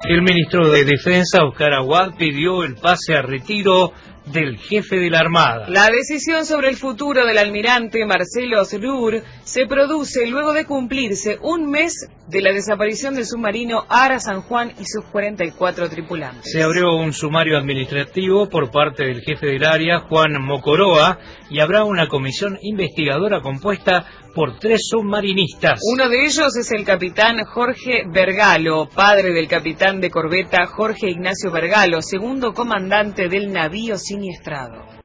El ministro de Defensa, Oscar Aguad, pidió el pase a retiro del jefe de la Armada. La decisión sobre el futuro del almirante Marcelo Osrur se produce luego de cumplirse un mes de la desaparición del submarino Ara San Juan y sus 44 tripulantes. Se abrió un sumario administrativo por parte del jefe del área, Juan Mocoroa, y habrá una comisión investigadora compuesta por 3 submarinistas. Uno de ellos es el capitán Jorge Vergalo, padre del capitán de corbeta Jorge Ignacio Vergalo, segundo comandante del navío siniestrado.